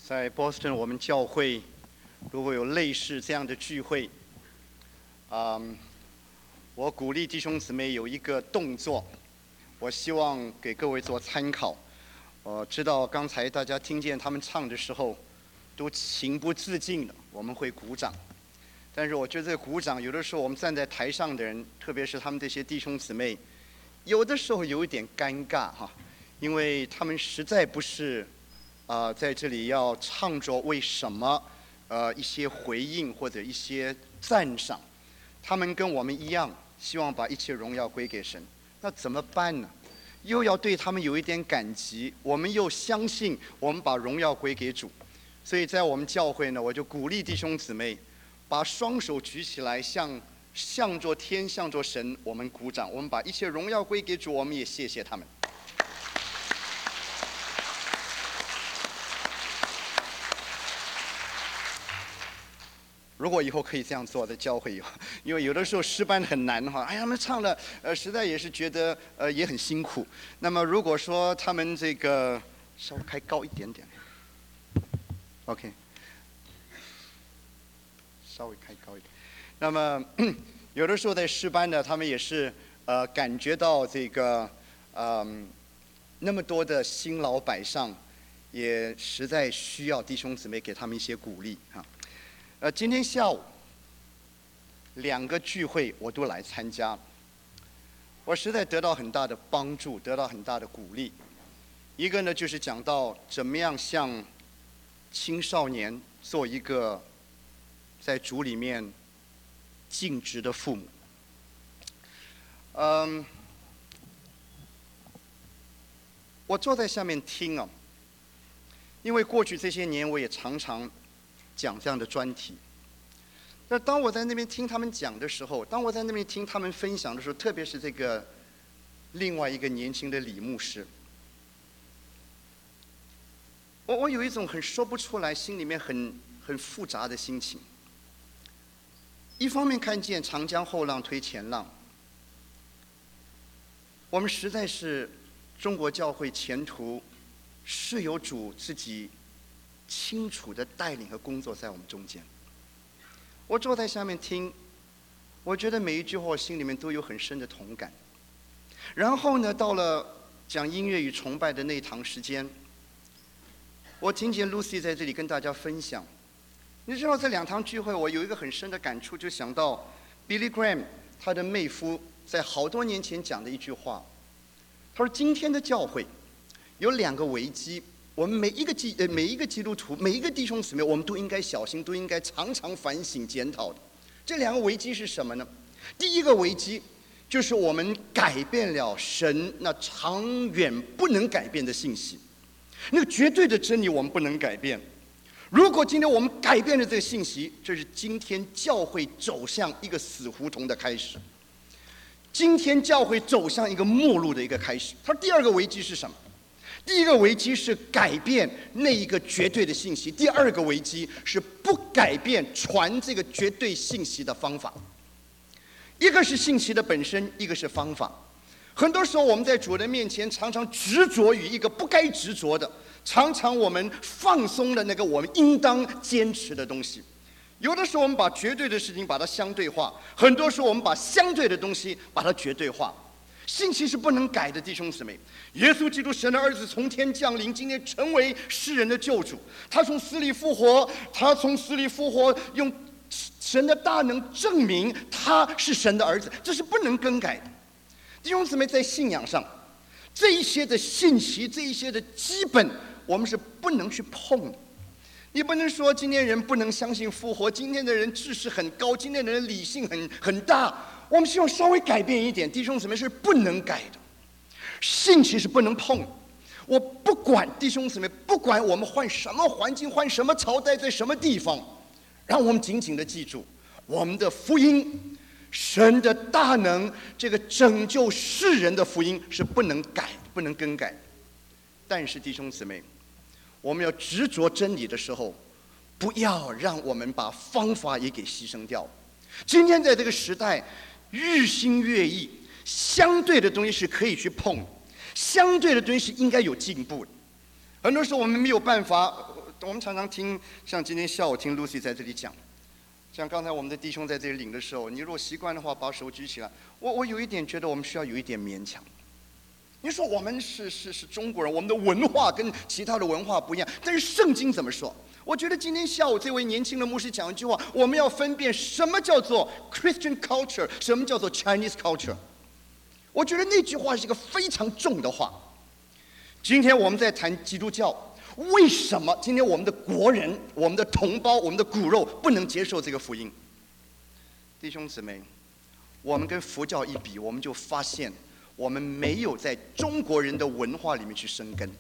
在波士顿，我们教会如果有类似这样的聚会，我鼓励弟兄姊妹有一个动作，我希望给各位做参考。我知道刚才大家听见他们唱的时候，都情不自禁的，我们会鼓掌。但是我觉得这个鼓掌，有的时候我们站在台上的人，特别是他们这些弟兄姊妹，有的时候有一点尴尬哈，因为他们实在不是在这里要唱着为什么一些回应或者一些赞赏，他们跟我们一样，希望把一切荣耀归给神。那怎么办呢？又要对他们有一点感激，我们又相信我们把荣耀归给主。所以在我们教会呢，我就鼓励弟兄姊妹把双手举起来，向着天，向着神，我们鼓掌，我们把一切荣耀归给主，我们也谢谢他们。如果以后可以这样做的教会有，因为有的时候诗班很难哈，他们唱的实在也是觉得也很辛苦。那么如果说他们这个稍微开高一点点 ，OK， 稍微开高一点。那么有的时候在诗班呢，他们也是感觉到这个那么多的辛劳摆上，也实在需要弟兄姊妹给他们一些鼓励哈。今天下午2个聚会我都来参加，我实在得到很大的帮助，得到很大的鼓励。一个呢，就是讲到怎么样向青少年做一个在主里面尽职的父母。我坐在下面听啊，因为过去这些年我也常常讲这样的专题。那当我在那边听他们讲的时候，当我在那边听他们分享的时候，特别是这个另外一个年轻的李牧师，我有一种很说不出来，心里面很复杂的心情。一方面看见长江后浪推前浪，我们实在是中国教会前途是有主自己清楚的带领和工作在我们中间。我坐在下面听，我觉得每一句话我心里面都有很深的同感。然后呢，到了讲音乐与崇拜的那一堂时间，我听见 Lucy 在这里跟大家分享。你知道这2堂聚会我有一个很深的感触，就想到 Billy Graham 他的妹夫在好多年前讲的一句话，他说今天的教会有2个危机，我们每一个基督徒，每一个弟兄姊妹，我们都应该小心，都应该常常反省检讨的。这2个危机是什么呢？第一个危机就是我们改变了神那长远不能改变的信息，那个绝对的真理我们不能改变。如果今天我们改变了这个信息，这是今天教会走向一个死胡同的开始，今天教会走向一个末路的一个开始。它第2个危机是什么？第一个危机是改变那一个绝对的信息，第2个危机是不改变传这个绝对信息的方法。一个是信息的本身，一个是方法。很多时候我们在主人面前常常执着于一个不该执着的，常常我们放松了那个我们应当坚持的东西。有的时候我们把绝对的事情把它相对化，很多时候我们把相对的东西把它绝对化。信息是不能改的，弟兄姊妹。耶稣基督神的儿子从天降临，今天成为世人的救主。他从死里复活，用神的大能证明他是神的儿子，这是不能更改的。弟兄姊妹，在信仰上，这一些的信息，这一些的基本，我们是不能去碰的。你不能说今天人不能相信复活，今天的人知识很高，今天的人理性很大。我们希望稍微改变一点，弟兄姊妹是不能改的，信息是不能碰的。我不管弟兄姊妹，不管我们换什么环境，换什么朝代，在什么地方，让我们紧紧的记住，我们的福音，神的大能，这个拯救世人的福音是不能改、不能更改。但是弟兄姊妹，我们要执着真理的时候，不要让我们把方法也给牺牲掉。今天在这个时代，日新月异，相对的东西是可以去碰，相对的东西是应该有进步的。很多时候我们没有办法， 我们常常听，像今天下午听 Lucy 在这里讲，像刚才我们的弟兄在这里领的时候，你如果习惯的话，把手举起来。我有一点觉得我们需要有一点勉强。你说我们是中国人，我们的文化跟其他的文化不一样，但是圣经怎么说？我觉得今天下午这位年轻的牧师讲一句话，我们要分辨什么叫做 Christian culture， 什么叫做 Chinese culture。我觉得那句话是一个非常重的话。今天我们在谈基督教，为什么今天我们的国人、我们的同胞、我们的骨肉不能接受这个福音？弟兄姊妹，我们跟佛教一比，我们就发现我们没有在中国人的文化里面去生根。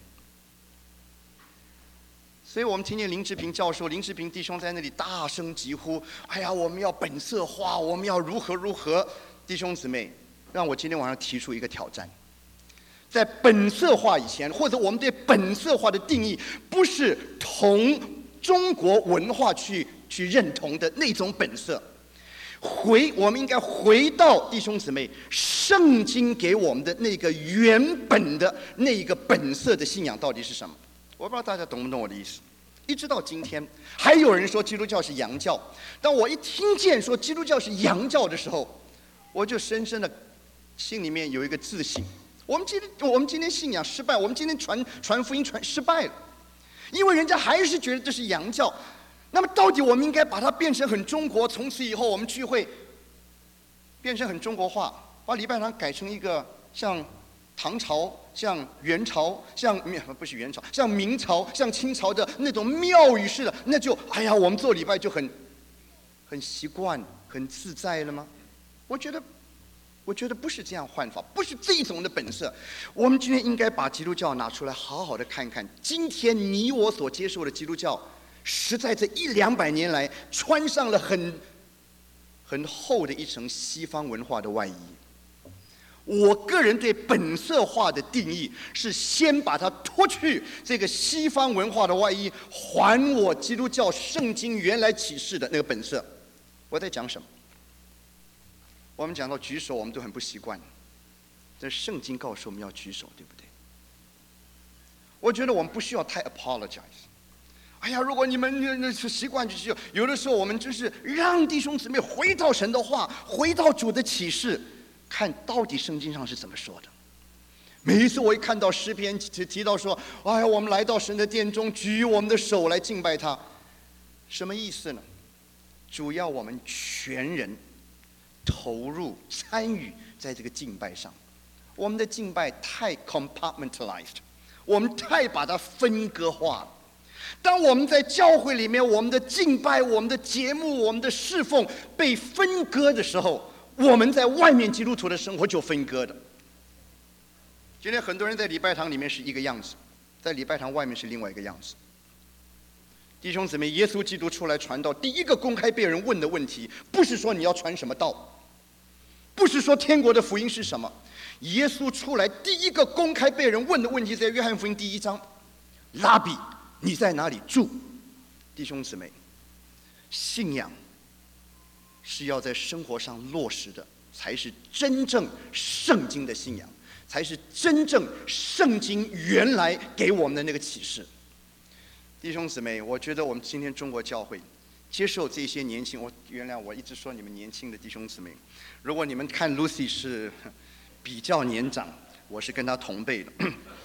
所以我们听见林志平教授、林志平弟兄在那里大声疾呼：“哎呀，我们要本色化，我们要如何如何。”弟兄姊妹，让我今天晚上提出一个挑战。在本色化以前，或者我们对本色化的定义，不是同中国文化去认同的那种本色。我们应该回到弟兄姊妹，圣经给我们的那个原本的那一个本色的信仰到底是什么？我不知道大家懂不懂我的意思。一直到今天，还有人说基督教是洋教。当我一听见说基督教是洋教的时候，我就深深的心里面有一个自省。我们今天信仰失败，我们今天传福音失败了，因为人家还是觉得这是洋教。那么到底我们应该把它变成很中国？从此以后我们聚会变成很中国化，把礼拜堂改成一个像唐朝、像元朝、不是元朝，像明朝、像清朝的那种庙宇式的，那就哎呀，我们做礼拜就很习惯、很自在了吗？我觉得不是这样换法，不是这种的本色。我们今天应该把基督教拿出来，好好的看看。今天你我所接受的基督教，实在这100-200年来穿上了很厚的一层西方文化的外衣。我个人对本色化的定义是先把它脱去这个西方文化的外衣，还我基督教圣经原来启示的那个本色。我在讲什么？我们讲到举手，我们都很不习惯，但是圣经告诉我们要举手，对不对？我觉得我们不需要太 apologize。哎呀，如果你们习惯就举手，有的时候我们就是让弟兄姊妹回到神的话，回到主的启示，看到底圣经上是怎么说的。每一次我一看到诗篇提到说，哎呀，我们来到神的殿中，举我们的手来敬拜他，什么意思呢？主要我们全人投入参与在这个敬拜上。我们的敬拜太 compartmentalized， 我们太把它分割化了。当我们在教会里面，我们的敬拜、我们的节目、我们的侍奉被分割的时候，我们在外面基督徒的生活就分割的。今天很多人在礼拜堂里面是一个样子，在礼拜堂外面是另外一个样子。弟兄姊妹，耶稣基督出来传道，第一个公开被人问的问题，不是说你要传什么道，不是说天国的福音是什么。耶稣出来第一个公开被人问的问题，在约翰福音第1章，拉比，你在哪里住？弟兄姊妹，信仰是要在生活上落实的，才是真正圣经的信仰，才是真正圣经原来给我们的那个启示。弟兄姊妹，我觉得我们今天中国教会接受这些年轻，原谅我一直说你们年轻的弟兄姊妹，如果你们看 Lucy 是比较年长，我是跟她同辈的。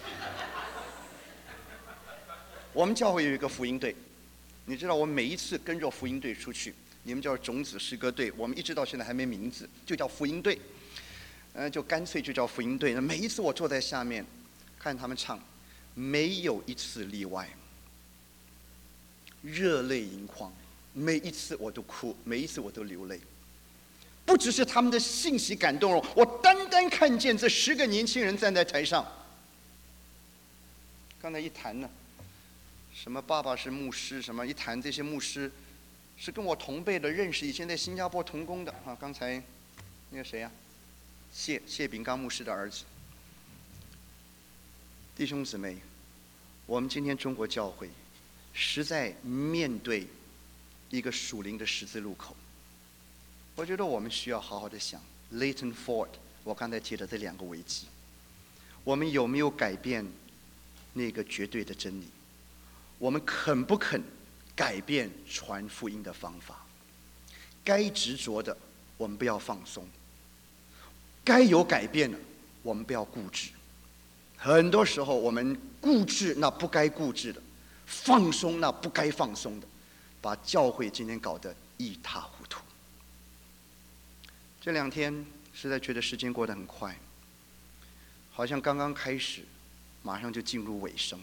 我们教会有一个福音队，你知道我每一次跟着福音队出去，你们叫种子诗歌队，我们一直到现在还没名字，就叫福音队，就干脆就叫福音队。那每一次我坐在下面看他们唱，没有一次例外，热泪盈眶，每一次我都哭，每一次我都流泪。不只是他们的信息感动了我，单单看见这10个年轻人站在台上，刚才一谈呢，什么爸爸是牧师，什么一谈这些牧师是跟我同辈的，认识以前在新加坡同工的啊。刚才那个谁呀、谢炳刚牧师的儿子。弟兄姊妹，我们今天中国教会实在面对一个属灵的十字路口。我觉得我们需要好好的想 Leighton Ford 我刚才提的这2个危机，我们有没有改变那个绝对的真理？ 我们肯不肯改变传福音的方法？该执着的，我们不要放松；该有改变的，我们不要固执。很多时候，我们固执那不该固执的，放松那不该放松的，把教会今天搞得一塌糊涂。这2天实在觉得时间过得很快，好像刚刚开始，马上就进入尾声。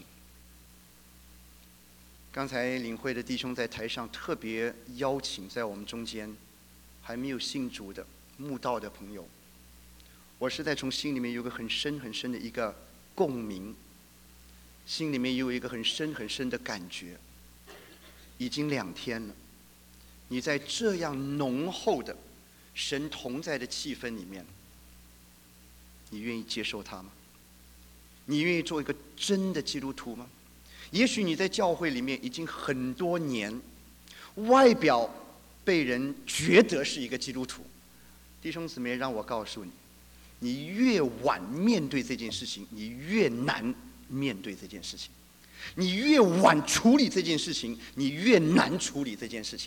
刚才领会的弟兄在台上特别邀请在我们中间还没有信主的慕道的朋友，我实在从心里面有个很深很深的一个共鸣，心里面有一个很深很深的感觉。已经2天了，你在这样浓厚的神同在的气氛里面，你愿意接受他吗？你愿意做一个真的基督徒吗？也许你在教会里面已经很多年，外表被人觉得是一个基督徒。弟兄姊妹，让我告诉你，你越晚面对这件事情，你越难面对这件事情；你越晚处理这件事情，你越难处理这件事情。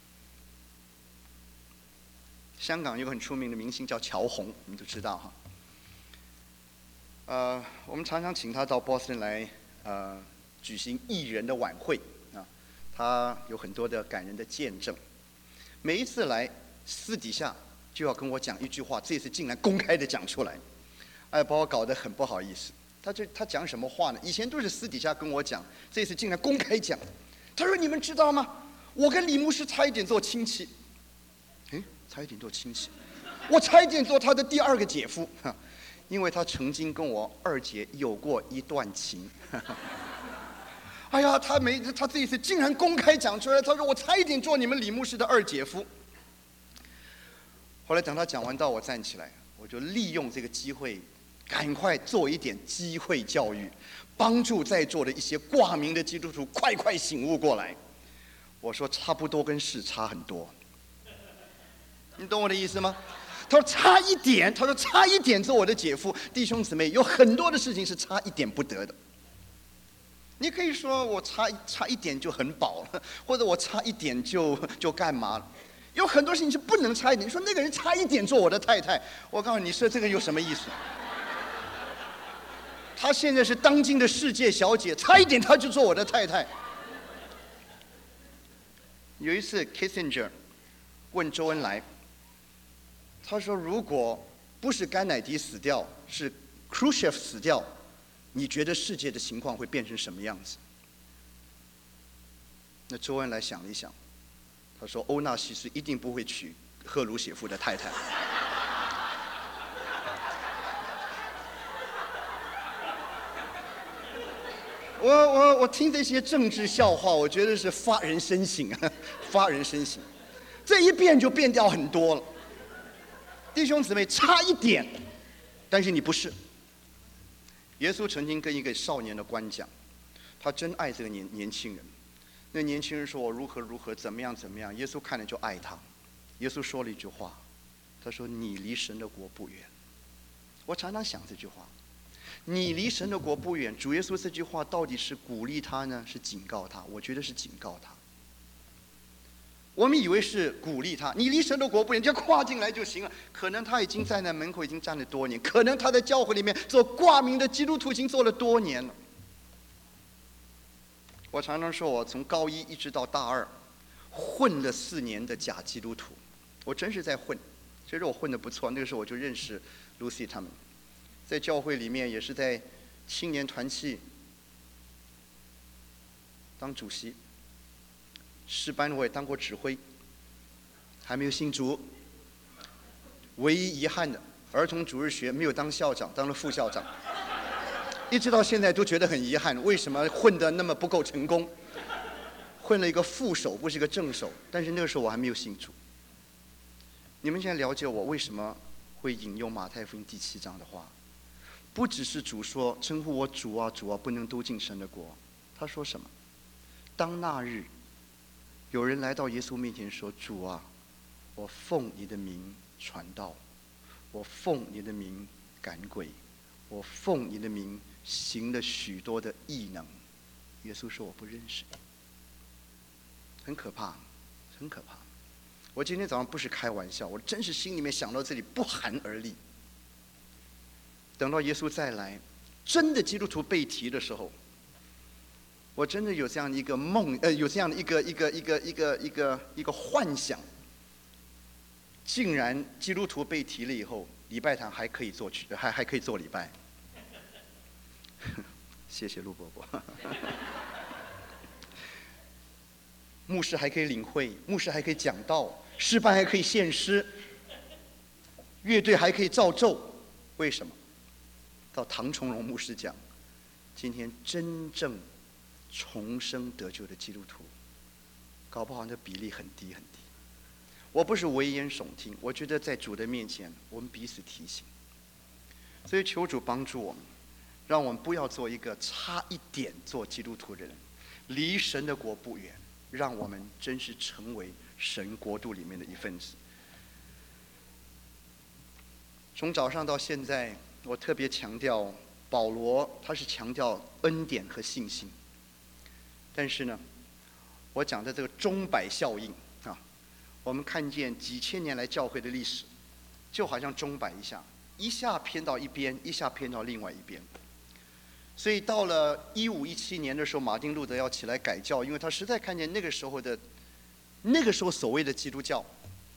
香港有个很出名的明星叫乔红，你们都知道哈。我们常常请他到 Boston 来，举行艺人的晚会啊。他有很多的感人的见证。每一次来，私底下就要跟我讲一句话，这次竟然公开的讲出来，哎，把我搞得很不好意思。他讲什么话呢？以前都是私底下跟我讲，这次竟然公开讲。他说：“你们知道吗？我跟李牧师差一点做亲戚。”差一点做亲戚，我差一点做他的第2个姐夫，因为他曾经跟我2姐有过一段情。哎呀，他这一次竟然公开讲出来，他说我差一点做你们李牧师的2姐夫。后来等他讲完道，我站起来，我就利用这个机会，赶快做一点机会教育，帮助在座的一些挂名的基督徒快醒悟过来。我说差不多跟是差很多。你懂我的意思吗？他说差一点，做我的姐夫。弟兄姊妹，有很多的事情是差一点不得的。你可以说我差一点就很饱了，或者我差一点就干嘛了。有很多事情是不能差一点。你说那个人差一点做我的太太，我告诉你，说这个有什么意思？她现在是当今的世界小姐，差一点她就做我的太太。有一次 Kissinger 问周恩来，他说：“如果不是甘乃迪死掉，是 Khrushchev 死掉，你觉得世界的情况会变成什么样子？”那周恩来想了一想，他说：“欧纳西斯一定不会娶赫鲁晓夫的太太。”我听这些政治笑话，我觉得是发人深省啊，发人深省。这一变就变掉很多了。弟兄姊妹，差一点，但是你不是。耶稣曾经跟一个少年的官讲，他真爱这个年轻人。那年轻人说：“我如何怎么样。”耶稣看了就爱他。耶稣说了一句话，他说：“你离神的国不远。”我常常想这句话，你离神的国不远。主耶稣这句话到底是鼓励他呢，是警告他？我觉得是警告他。我们以为是鼓励他，你离神的国不远，就跨进来就行了。可能他已经在那门口已经站了多年，可能他在教会里面做挂名的基督徒已经做了多年了。我常常说，我从高1一直到大2，混了4年的假基督徒，我真是在混。其实我混得不错，那个时候我就认识 Lucy 他们，在教会里面也是在青年团契当主席。诗班我也当过指挥，还没有信主。唯一遗憾的，儿童主日学没有当校长，当了副校长。一直到现在都觉得很遗憾，为什么混得那么不够成功？混了一个副手，不是一个正手。但是那个时候我还没有信主。你们现在了解我为什么会引用马太福音第7章的话？不只是主说称呼我主啊主啊，不能都进神的国。他说什么？当那日，有人来到耶稣面前说：“主啊，我奉你的名传道，我奉你的名赶鬼，我奉你的名行了许多的异能。” 耶稣说我不认识你。很可怕，很可怕。我今天早上不是开玩笑，我真是心里面想到这里不寒而栗。等到耶稣再来，真的基督徒被提的时候，我真的有这样的一个梦，有这样的一个幻想，竟然基督徒被提了以后，礼拜堂还可以做还可以做礼拜。谢谢陆伯伯。牧师还可以领会，牧师还可以讲道，诗班还可以献诗，乐队还可以造奏。为什么？到唐崇荣牧师讲，今天真正重生得救的基督徒，搞不好那比例很低很低。我不是危言耸听，我觉得在主的面前，我们彼此提醒。所以求主帮助我们，让我们不要做一个差一点做基督徒的人，离神的国不远。让我们真是成为神国度里面的一份子。从早上到现在，我特别强调保罗他是强调恩典和信心，但是呢，我讲的这个钟摆效应啊，我们看见几千年来教会的历史，就好像钟摆一下偏到一边，一下偏到另外一边。所以到了1517年的时候，马丁路德要起来改教，因为他实在看见那个时候所谓的基督教，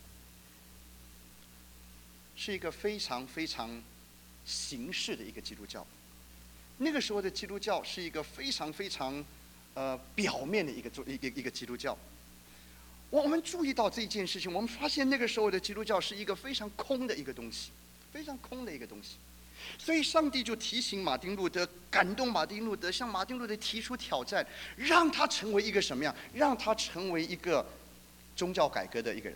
是一个非常非常形式的一个基督教。那个时候的基督教是一个非常非常表面的一个基督教。我们注意到这件事情，我们发现那个时候的基督教是一个非常空的一个东西，非常空的一个东西。所以上帝就提醒马丁路德，感动马丁路德，向马丁路德提出挑战，让他成为一个什么样？让他成为一个宗教改革的一个人。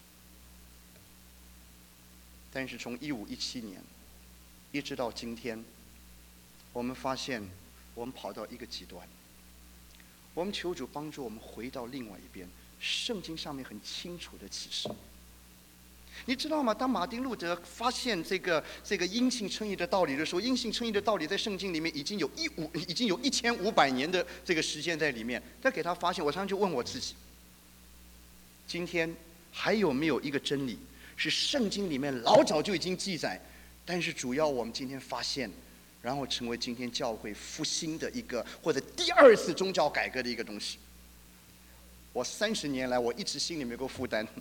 但是从1517年一直到今天，我们发现我们跑到一个极端。我们求主帮助我们回到另外一边，圣经上面很清楚的启示。你知道吗？当马丁路德发现这个因信称义的道理的时候，因信称义的道理在圣经里面已经有1500年的这个时间在里面。但给他发现，我常常就问我自己：今天还有没有一个真理是圣经里面老早就已经记载，但是主要我们今天发现，然后成为今天教会复兴的一个或者第二次宗教改革的一个东西？我30年来，我一直心里面有个负担。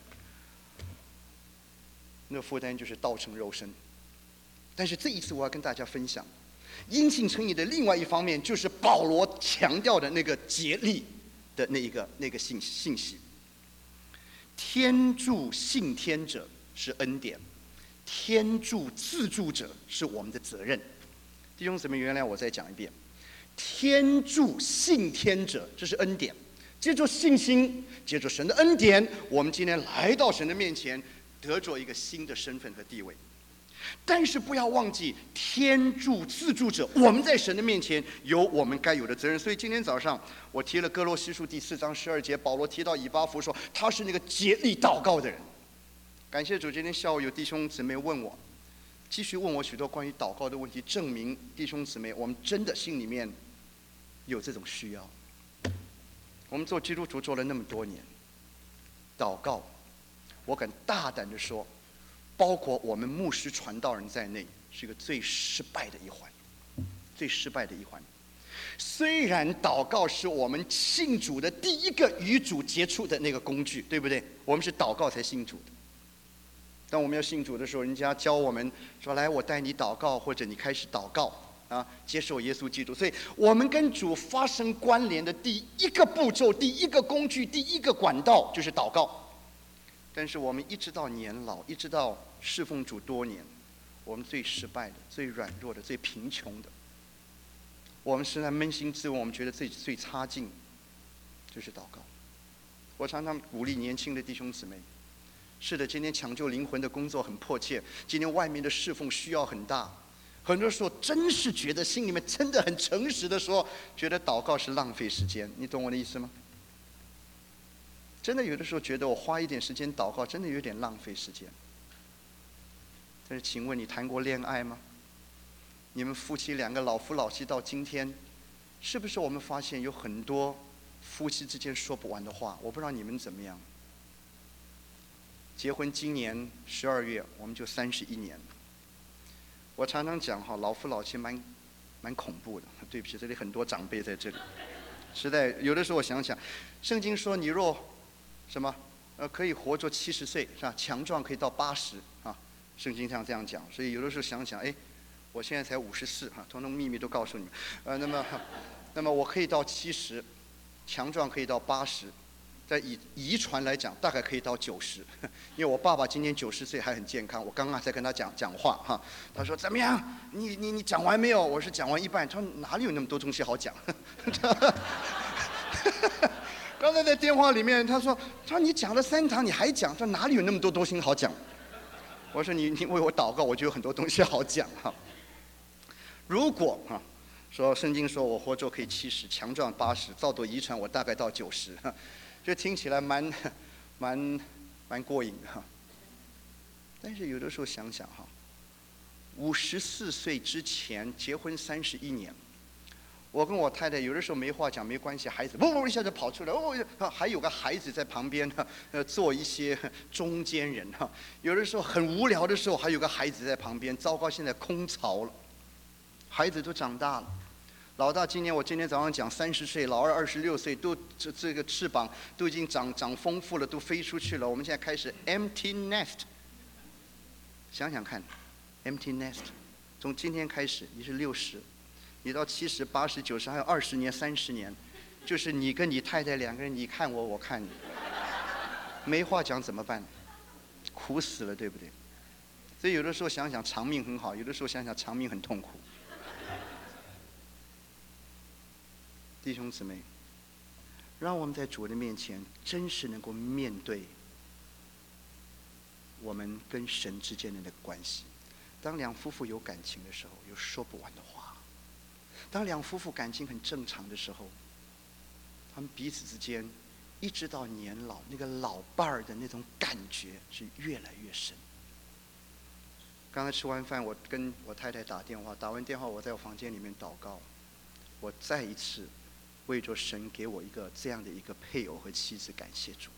那个负担就是道成肉身。但是这一次我要跟大家分享，因信称义的另外一方面，就是保罗强调的那个竭力的那个信息。天助信天者是恩典，天助自助者是我们的责任。弟兄姊妹，原来我再讲一遍：天助信天者，这是恩典。借助信心，借助神的恩典，我们今天来到神的面前，得着一个新的身份和地位。但是不要忘记，天助自助者，我们在神的面前有我们该有的责任。所以今天早上我提了哥罗西书第4章12节，保罗提到以巴弗说他是那个竭力祷告的人。感谢主，今天下午有弟兄姊妹问我，继续问我许多关于祷告的问题，证明弟兄姊妹我们真的心里面有这种需要。我们做基督徒做了那么多年，祷告，我敢大胆的说，包括我们牧师传道人在内，是一个最失败的一环，最失败的一环。虽然祷告是我们信主的第一个与主接触的那个工具，对不对？我们是祷告才信主的。当我们要信主的时候，人家教我们说：“来，我带你祷告，或者你开始祷告啊，接受耶稣基督。”所以，我们跟主发生关联的第一个步骤、第一个工具、第一个管道就是祷告。但是我们一直到年老，一直到侍奉主多年，我们最失败的、最软弱的、最贫穷的，我们实在扪心自问，我们觉得最差劲就是祷告。我常常鼓励年轻的弟兄姊妹，是的，今天抢救灵魂的工作很迫切，今天外面的侍奉需要很大，很多时候真是觉得心里面真的很诚实的说，觉得祷告是浪费时间。你懂我的意思吗？真的有的时候觉得我花一点时间祷告，真的有点浪费时间。但是请问你谈过恋爱吗？你们夫妻两个老夫老妻到今天， 是不是我们发现有很多夫妻之间说不完的话？我不知道你们怎么样。结婚今年12月，我们就31年。我常常讲哈，老夫老妻蛮恐怖的。对不起，这里很多长辈在这里，实在有的时候我想想，圣经说你若什么可以活着70岁是吧？强壮可以到80啊，圣经上这样讲。所以有的时候想想，哎，我现在才54哈，统统秘密都告诉你们。那么我可以到70，强壮可以到80。在遗传来讲，大概可以到90，因为我爸爸今年90岁还很健康。我刚刚才跟他讲话哈，他说怎么样？你讲完没有？我是讲完一半。他说哪里有那么多东西好讲？刚才在电话里面，他说你讲了3堂，你还讲？他说哪里有那么多东西好讲？我说你为我祷告，我就有很多东西好讲哈。如果哈说圣经说我活着可以70，强壮80，照着遗传我大概到90。这听起来蛮过瘾的哈，但是有的时候想想哈，54岁之前结婚31年，我跟我太太有的时候没话讲没关系，孩子嗡一下就跑出来，还有个孩子在旁边做一些中间人哈，有的时候很无聊的时候还有个孩子在旁边，糟糕，现在空巢了，孩子都长大了。老大我今天早上讲30岁，老二26岁，都这个翅膀都已经长丰富了，都飞出去了。我们现在开始 empty nest， 想想看 ，empty nest， 从今天开始你是60，你到70、80、90，还有20年、30年，就是你跟你太太2个人，你看我，我看你，没话讲怎么办？苦死了，对不对？所以有的时候想想长命很好，有的时候想想长命很痛苦。弟兄姊妹，让我们在主的面前真实能够面对我们跟神之间的那个关系。当两夫妇有感情的时候，有说不完的话；当两夫妇感情很正常的时候，他们彼此之间一直到年老，那个老伴儿的那种感觉是越来越深。刚才吃完饭，我跟我太太打电话，打完电话我在我房间里面祷告，我再一次为着神给我一个这样的一个配偶和妻子感谢主。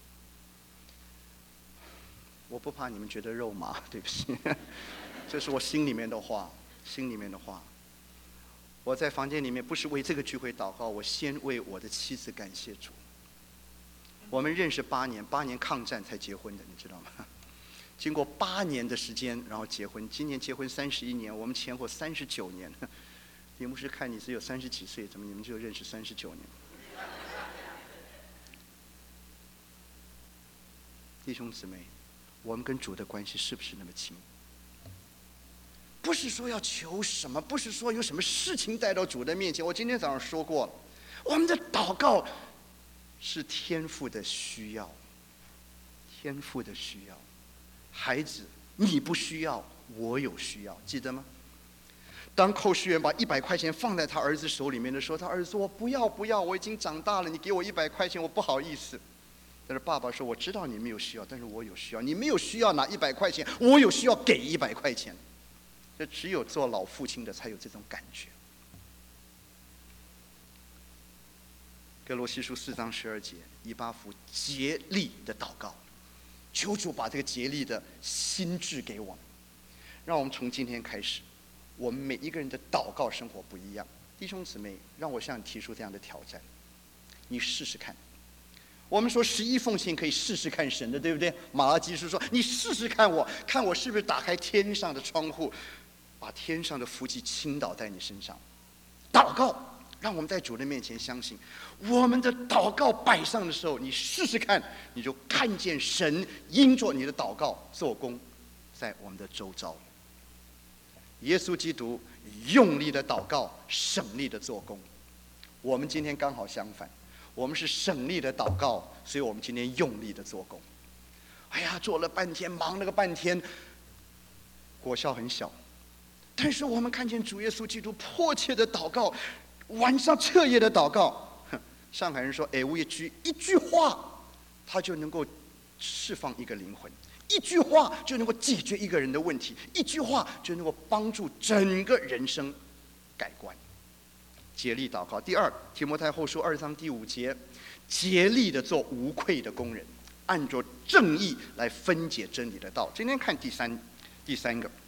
我不怕你们觉得肉麻，对不起，这是我心里面的话，心里面的话。我在房间里面不是为这个聚会祷告，我先为我的妻子感谢主。我们认识8年，8年抗战才结婚的，你知道吗？经过8年的时间，然后结婚，今年结婚31年，我们前后39年。李牧师看你只有30几岁，怎么你们就认识39年？弟兄姊妹，我们跟主的关系是不是那么亲？不是说要求什么，不是说有什么事情带到主的面前。我今天早上说过了，我们的祷告是天父的需要，天父的需要。孩子，你不需要，我有需要，记得吗？当寇世元把100块钱放在他儿子手里面的时候，他儿子说：“我不要，我已经长大了，你给我100块钱，我不好意思。”但是爸爸说：“我知道你没有需要，但是我有需要。你没有需要拿100块钱，我有需要给100块钱。”这只有做老父亲的才有这种感觉。哥罗西书4章12节，以巴弗竭力的祷告，求主把这个竭力的心智给我们，让我们从今天开始，我们每一个人的祷告生活不一样。弟兄姊妹，让我向你提出这样的挑战，你试试看。我们说11奉献可以试试看神的，对不对？马拉基书说：“你试试看我，看我是不是打开天上的窗户，把天上的福气倾倒在你身上。”祷告，让我们在主的面前相信，我们的祷告摆上的时候，你试试看，你就看见神因着你的祷告做工在我们的周遭。耶稣基督用力的祷告，省力的做工。我们今天刚好相反，我们是省力的祷告，所以我们今天用力的做工。哎呀，做了半天，忙了个半天，果效很小。但是我们看见主耶稣基督迫切的祷告，晚上彻夜的祷告。上海人说：“哎，一句话，他就能够释放一个灵魂。”一句话就能够解决一个人的问题，一句话就能够帮助整个人生改观。 竭力祷告。第二，提摩太后书2章第5节，竭力的做无愧的工人，按着正义来分解真理的道。今天看第三个，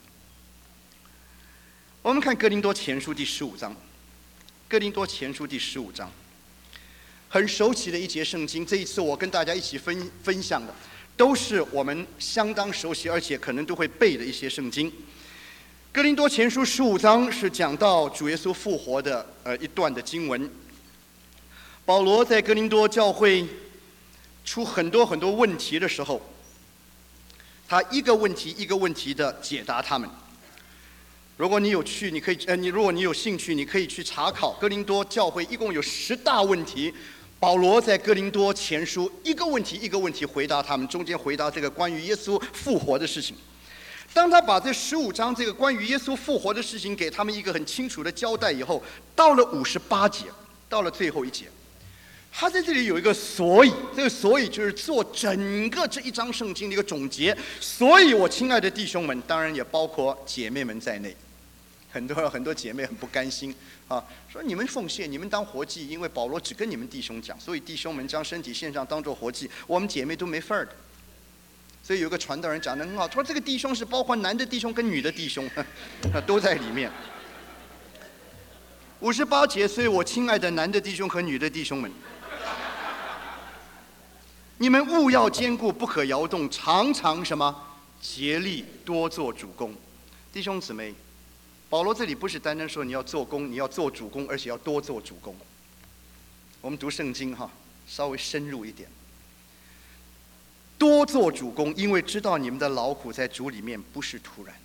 我们看哥林多前书第15章。哥林多前书第15章，很熟悉的一节圣经。这一次我跟大家一起分享的，都是我们相当熟悉，而且可能都会背的一些圣经。哥林多前书15章是讲到主耶稣复活的一段的经文。保罗在哥林多教会出很多问题的时候，他一个问题一个问题的解答他们。如果你有趣，你可以如果你有兴趣，你可以去查考哥林多教会一共有10大问题。保罗在哥林多前书一个问题一个问题回答他们，中间回答这个关于耶稣复活的事情。当他把这15章这个关于耶稣复活的事情给他们一个很清楚的交代以后，到了58节，到了最后一节，他在这里有一个所以，这个所以就是做整个这一章圣经的一个总结。所以我亲爱的弟兄们，当然也包括姐妹们在内，很多姐妹很不甘心啊，说你们奉献，你们当活祭，因为保罗只跟你们弟兄讲，所以弟兄们将身体献上当作活祭，我们姐妹都没份儿的。所以有个传道人讲得很好，他说这个弟兄是包括男的弟兄跟女的弟兄，都在里面。58节，所以我亲爱的男的弟兄和女的弟兄们，你们务要坚固，不可摇动，常常什么？竭力多做主工。弟兄姊妹，保罗这里不是单单说你要做工，你要做主工，而且要多做主工。我们读圣经哈，稍微深入一点。多做主工，因为知道你们的劳苦在主里面不是突然。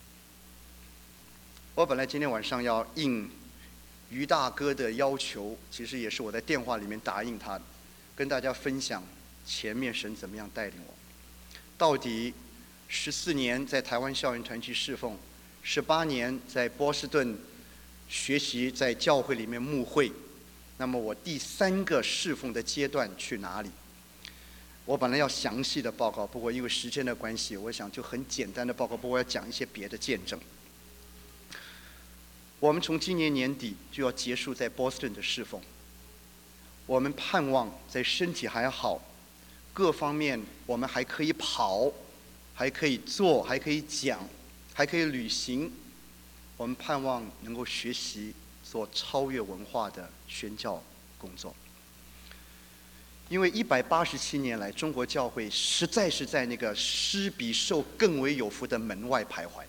我本来今天晚上要应于大哥的要求，其实也是我在电话里面答应他的，跟大家分享前面神怎么样带领我。到底14年在台湾校园团契侍奉，18年在波士顿学习在教会里面牧会，那么我第3个侍奉的阶段去哪里？我本来要详细的报告，不过因为时间的关系，我想就很简单的报告，不过要讲一些别的见证。我们从今年年底就要结束在波士顿的侍奉，我们盼望在身体还好，各方面我们还可以跑，还可以做，还可以讲，还可以旅行。我们盼望能够学习做超越文化的宣教工作。因为187年来，中国教会实在是在那个施比受更为有福的门外徘徊。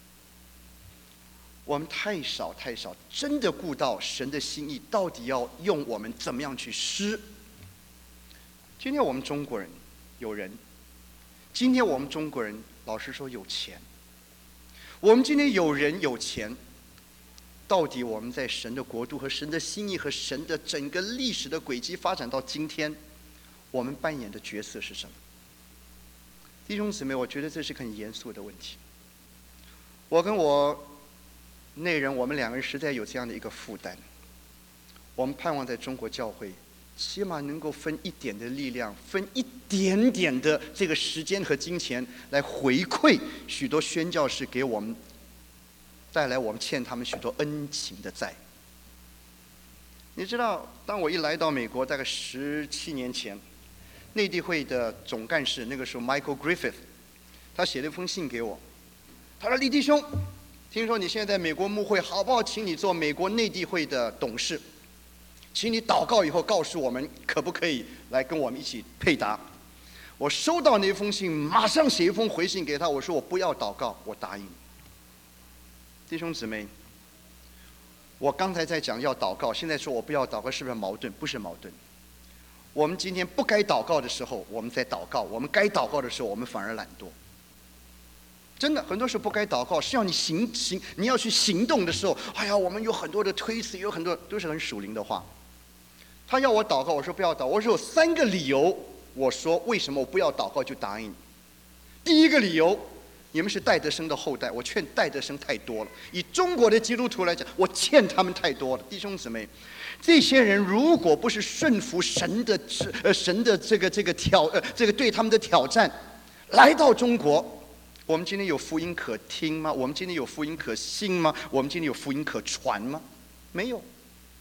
我们太少，真的顾到神的心意，到底要用我们怎么样去施？今天我们中国人有人，今天我们中国人老实说有钱，我们今天有人有钱，到底我们在神的国度和神的心意和神的整个历史的轨迹发展到今天，我们扮演的角色是什么？弟兄姊妹，我觉得这是很严肃的问题。我跟我内人，我们2个人实在有这样的一个负担。我们盼望在中国教会，起码能够分一点的力量，分一点点的这个时间和金钱，来回馈许多宣教士给我们带来我们欠他们许多恩情的债。你知道，当我一来到美国，大概17年前，内地会的总干事那个时候 Michael Griffith， 他写了一封信给我，他说：“李弟兄，听说你现在在美国牧会，好不好？请你做美国内地会的董事，请你祷告以后告诉我们，可不可以来跟我们一起配搭？”我收到那封信，马上写一封回信给他，我说我不要祷告，我答应。弟兄姊妹，我刚才在讲要祷告，现在说我不要祷告，是不是矛盾？不是矛盾。我们今天不该祷告的时候，我们在祷告；我们该祷告的时候，我们反而懒惰。真的，很多时候不该祷告，是要你你要去行动的时候，哎呀，我们有很多的推辞，有很多都是很属灵的话。他要我祷告，我说不要祷告，我说有3个理由，我说为什么我不要祷告就答应。第一个理由，你们是戴德生的后代，我劝戴德生太多了。以中国的基督徒来讲，我欠他们太多了。弟兄姊妹，这些人如果不是顺服神的这个对他们的挑战，来到中国，我们今天有福音可听吗？我们今天有福音可信吗？我们今天有福音可传吗？没有。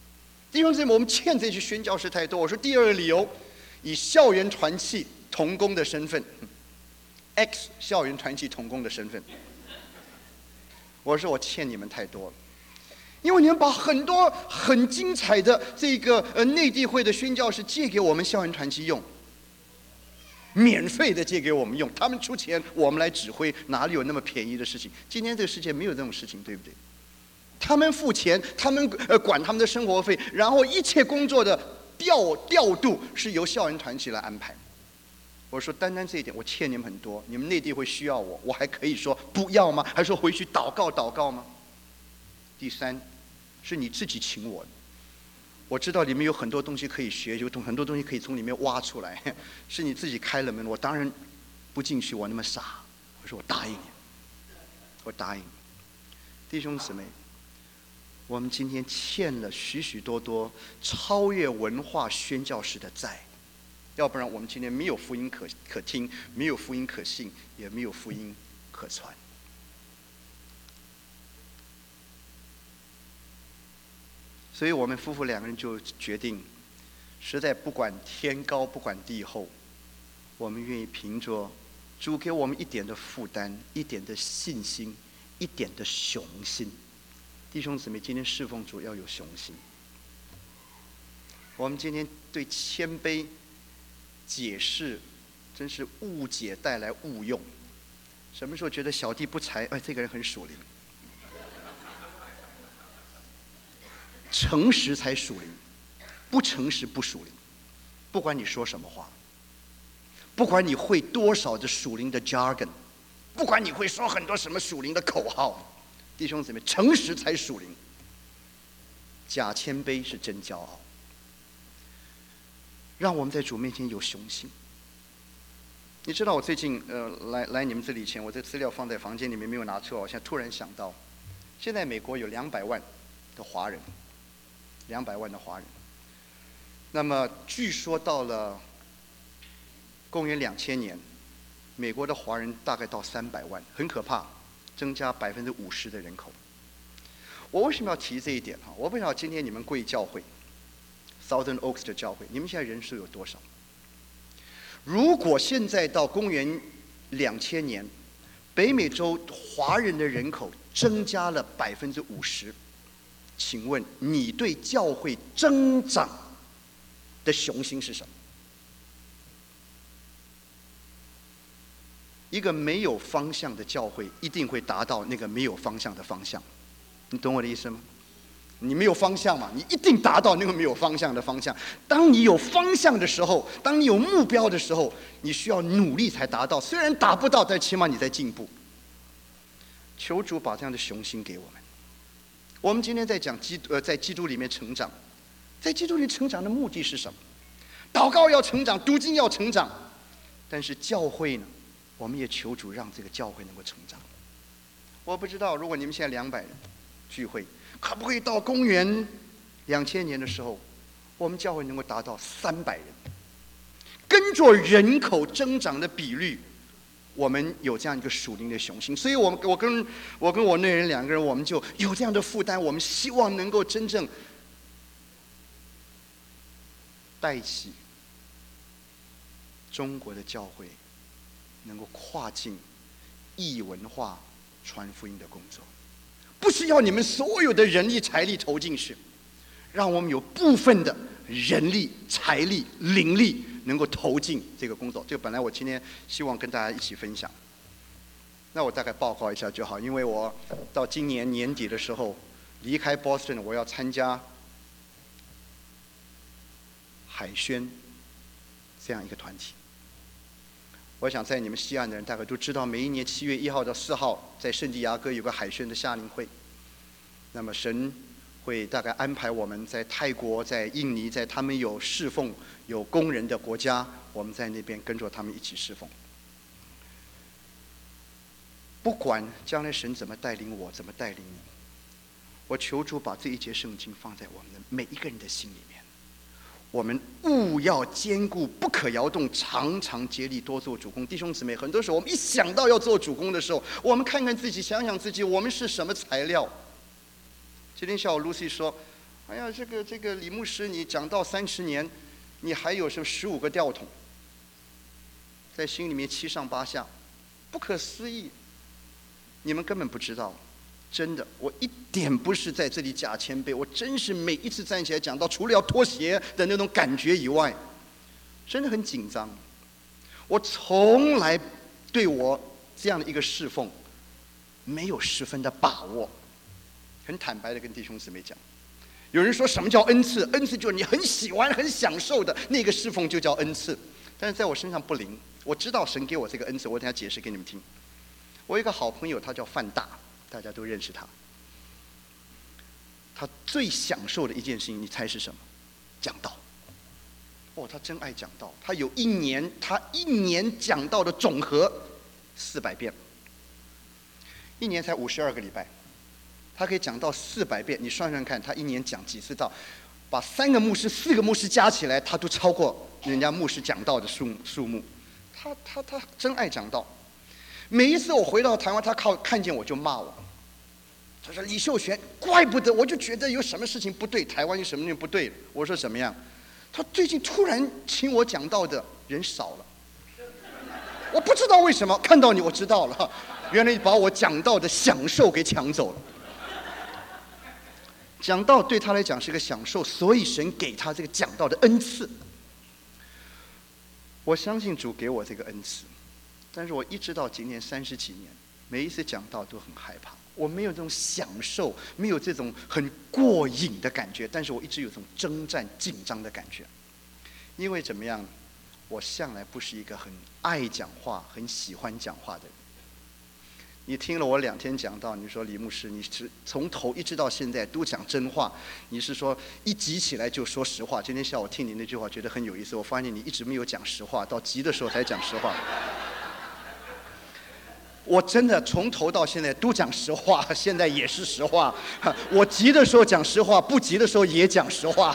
弟兄姊妹，我们欠这些宣教士太多。我说第二个理由，以校园团契同工的身份 ，X 校园团契同工的身份，我说我欠你们太多了。因为你们把很多很精彩的这个内地会的宣教士借给我们校园团契用，免费的借给我们用，他们出钱，我们来指挥，哪里有那么便宜的事情？今天这个世界没有这种事情，对不对？他们付钱，他们管他们的生活费，然后一切工作的调度是由校园团契来安排。我说单单这一点，我欠你们很多。你们内地会需要我，我还可以说不要吗？还说回去祷告吗？第三，是你自己请我的。我知道里面有很多东西可以学，有很多东西可以从里面挖出来，是你自己开了门，我当然不进去，我那么傻。我说我答应你，我答应你。弟兄姊妹，我们今天欠了许许多多超越文化宣教士的债，要不然我们今天没有福音可听，没有福音可信，也没有福音可传。所以我们夫妇两个人就决定，实在不管天高不管地厚，我们愿意凭着主给我们一点的负担、一点的信心、一点的雄心。弟兄姊妹，今天侍奉主要有雄心。我们今天对谦卑解释，真是误解带来误用。什么时候觉得小弟不才，这个人很属灵。诚实才属灵，不诚实不属灵。不管你说什么话，不管你会多少的属灵的 jargon， 不管你会说很多什么属灵的口号，弟兄姊妹，诚实才属灵。假谦卑是真骄傲。让我们在主面前有雄心。你知道我最近来你们这里前，我这资料放在房间里面没有拿出来，我现在突然想到，现在美国有200万的华人，200万的华人。那么据说到了公元2000年，美国的华人大概到300万，很可怕，增加50%的人口。我为什么要提这一点啊？我不知道今天你们贵教会 Southern Oaks 的教会，你们现在人数有多少？如果现在到公元2000年，北美洲华人的人口增加了50%，请问你对教会增长的雄心是什么？一个没有方向的教会一定会达到那个没有方向的方向，你懂我的意思吗？你没有方向嘛，你一定达到那个没有方向的方向。当你有方向的时候，当你有目标的时候，你需要努力才达到。虽然达不到，但起码你在进步。求主把这样的雄心给我们。我们今天在讲在基督里面成长，在基督里成长的目的是什么？祷告要成长，读经要成长，但是教会呢？我们也求主让这个教会能够成长。我不知道，如果你们现在200人聚会，可不可以到公元2000年的时候，我们教会能够达到300人？跟着人口增长的比率，我们有这样一个属灵的雄心。所以我跟我那人2个人，我们就有这样的负担。我们希望能够真正带起中国的教会，能够跨境异文化传福音的工作。不是要你们所有的人力财力投进去，让我们有部分的人力财力灵力能够投进这个工作。这个本来我今天希望跟大家一起分享，那我大概报告一下就好。因为我到今年年底的时候离开 Boston， 我要参加海宣这样一个团体。我想在你们西岸的人大概都知道，每一年7月1号到4号在圣地亚哥有个海宣的夏令会。那么神会大概安排我们在泰国、在印尼，在他们有侍奉有工人的国家，我们在那边跟着他们一起侍奉。不管将来神怎么带领我，怎么带领你，我求主把这一节圣经放在我们的每一个人的心里面。我们务要坚固，不可摇动，常常竭力多做主工。弟兄姊妹，很多时候我们一想到要做主工的时候，我们看看自己，想想自己，我们是什么材料？今天下午 Lucy 说， 哎呀，这个李牧师，你讲道30年，你还有什么15个吊桶，在心里面七上八下，不可思议。你们根本不知道，真的，我一点不是在这里假谦卑，我真是每一次站起来讲到，除了要脱鞋的那种感觉以外，真的很紧张。我从来对我这样的一个侍奉没有10分的把握，很坦白的跟弟兄姊妹讲。有人说什么叫恩赐？恩赐就是你很喜欢、很享受的那个侍奉就叫恩赐，但是在我身上不灵。我知道神给我这个恩赐，我等下解释给你们听。我有一个好朋友，他叫范大，大家都认识他。他最享受的一件事情，你猜是什么？讲道。哦，他真爱讲道。他有一年讲道的总和400遍，一年才52个礼拜。他可以讲到400遍，你算算看，他一年讲几次道？把3个牧师、4个牧师加起来，他都超过人家牧师讲道的数目。他真爱讲道。每一次我回到台湾，他看见我就骂我。他说：“李秀全，怪不得，我就觉得有什么事情不对，台湾有什么事情不对。”我说：“怎么样？”他最近突然请我讲道的人少了，我不知道为什么。看到你，我知道了，原来你把我讲道的享受给抢走了。讲道对他来讲是个享受，所以神给他这个讲道的恩赐。我相信主给我这个恩赐，但是我一直到今年30几年，每一次讲道都很害怕。我没有这种享受，没有这种很过瘾的感觉，但是我一直有这种征战紧张的感觉。因为怎么样，我向来不是一个很爱讲话、很喜欢讲话的人。你听了我2天讲道，你说李牧师，你是从头一直到现在都讲真话，你是说一急起来就说实话？今天下午听你那句话，觉得很有意思。我发现你一直没有讲实话，到急的时候才讲实话。我真的从头到现在都讲实话，现在也是实话。我急的时候讲实话，不急的时候也讲实话。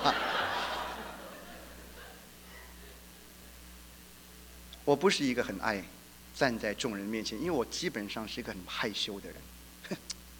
我不是一个很爱站在众人面前，因为我基本上是一个很害羞的人，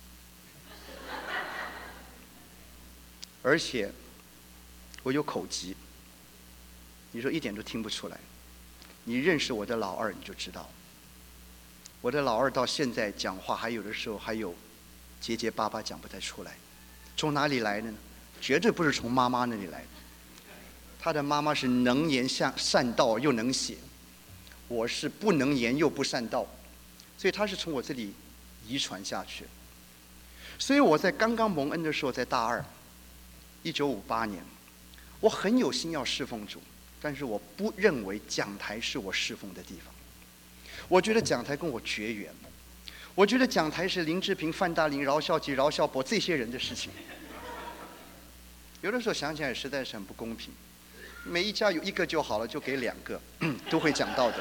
而且我有口疾，你说一点都听不出来。你认识我的老二，你就知道，我的老二到现在讲话还有的时候还有结结巴巴讲不太出来，从哪里来的呢？绝对不是从妈妈那里来的。他的妈妈是能言善道又能写，我是不能言又不善道，所以他是从我这里遗传下去。所以我在刚刚蒙恩的时候，在大二，1958年，我很有心要侍奉主，但是我不认为讲台是我侍奉的地方。我觉得讲台跟我绝缘，我觉得讲台是林志平、范大林、饶孝吉、饶孝伯这些人的事情。有的时候想起来实在是很不公平。每一家有1个就好了，就给2个，都会讲道的。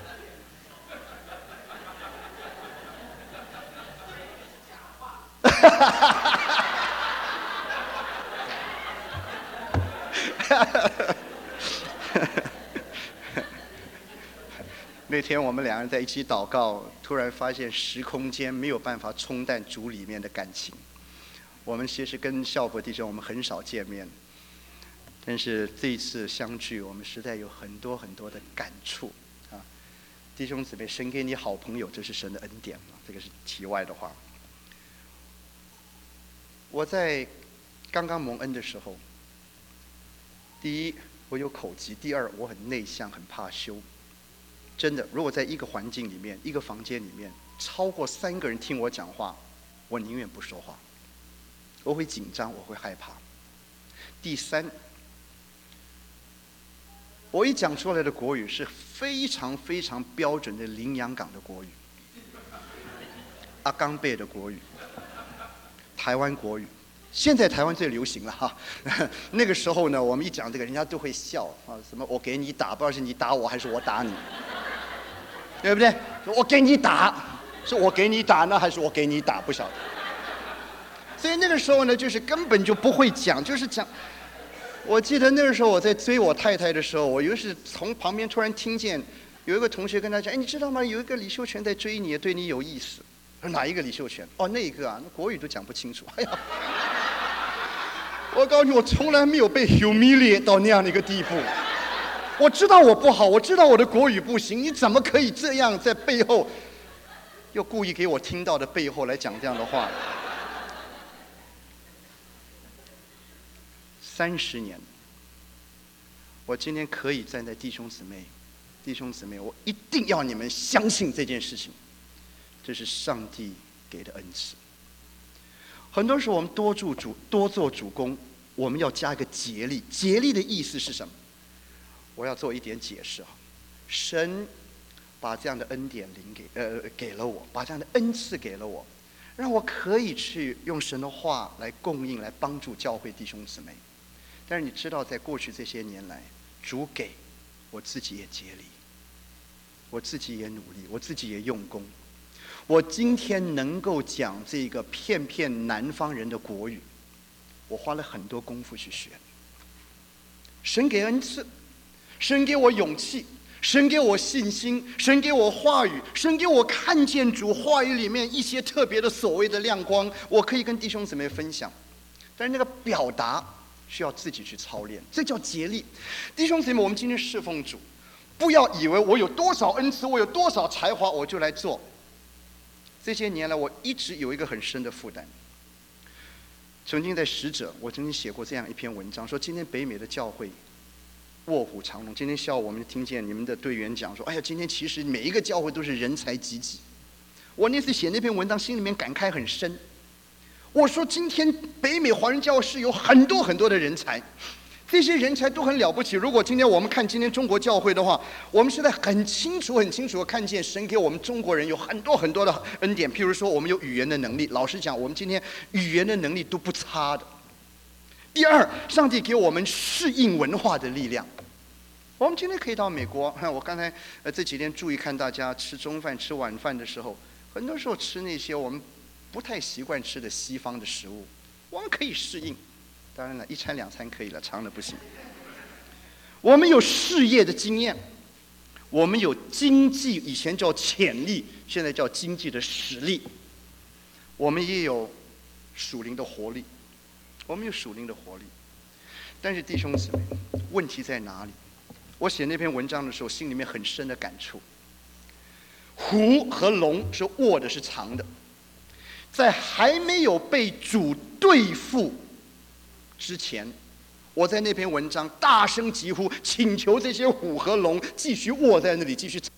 那天我们2人在一起祷告，突然发现时空间没有办法冲淡主里面的感情。我们其实跟孝伯弟兄我们很少见面，但是这一次相聚，我们实在有很多很多的感触啊！弟兄姊妹，神给你好朋友，这是神的恩典嘛？这个是题外的话。我在刚刚蒙恩的时候，第一，我有口疾；第二，我很内向，很怕羞。真的，如果在一个环境里面、一个房间里面，超过3个人听我讲话，我宁愿不说话。我会紧张，我会害怕。第三，我一讲出来的国语是非常非常标准的林洋港的国语，阿刚贝的国语，台湾国语。现在台湾最流行了哈，那个时候呢，我们一讲这个，人家都会笑啊，什么我给你打，不知道是你打我还是我打你，对不对？我给你打，是我给你打呢，还是我给你打？不晓得。所以那个时候呢，就是根本就不会讲，就是讲。我记得那个时候我在追我太太的时候，我有时从旁边突然听见有一个同学跟他讲：“哎，你知道吗？有一个李秀全在追你，对你有意思。”哪一个李秀全？哦，那一个啊，那国语都讲不清楚。哎呀， 我告诉你，我从来没有被 humiliate 到那样的一个地步。我知道我不好，我知道我的国语不行，你怎么可以这样在背后，又故意给我听到的背后来讲这样的话？30年，我今天可以站在弟兄姊妹，我一定要你们相信这件事情，这是上帝给的恩赐。很多时候我们多做主工，我们要加一个竭力。竭力的意思是什么？我要做一点解释啊。神把这样的恩典给了我，把这样的恩赐给了我，让我可以去用神的话来供应，来帮助教会弟兄姊妹。但是你知道，在过去这些年来，主给，我自己也竭力，我自己也努力，我自己也用功。我今天能够讲这个片南方人的国语，我花了很多功夫去学。神给恩赐，神给我勇气，神给我信心，神给我话语，神给我看见主话语里面一些特别的所谓的亮光，我可以跟弟兄姊妹分享。但是那个表达需要自己去操练，这叫竭力。弟兄姊妹，我们今天侍奉主，不要以为我有多少恩赐，我有多少才华，我就来做。这些年来，我一直有一个很深的负担。曾经在使者，我曾经写过这样一篇文章，说今天北美的教会卧虎藏龙。今天下午我们听见你们的队员讲说，哎呀，今天其实每一个教会都是人才济济。我那次写那篇文章，心里面感慨很深。我说今天北美华人教会是有很多很多的人才，这些人才都很了不起。如果今天我们看今天中国教会的话，我们现在很清楚的看见神给我们中国人有很多很多的恩典。譬如说我们有语言的能力，老实讲，我们今天语言的能力都不差的。第二，上帝给我们适应文化的力量。我们今天可以到美国，我刚才这几天注意看大家吃中饭吃晚饭的时候，很多时候吃那些我们不太习惯吃的西方的食物，我们可以适应。当然了，一餐两餐可以了，长了不行。我们有事业的经验，我们有经济，以前叫潜力，现在叫经济的实力。我们也有属灵的活力，但是弟兄姊妹，问题在哪里？我写那篇文章的时候，心里面很深的感触。虎和龙是卧的，是藏的，在还没有被主对付之前，我在那篇文章大声疾呼，请求这些虎和龙继续卧在那里，继续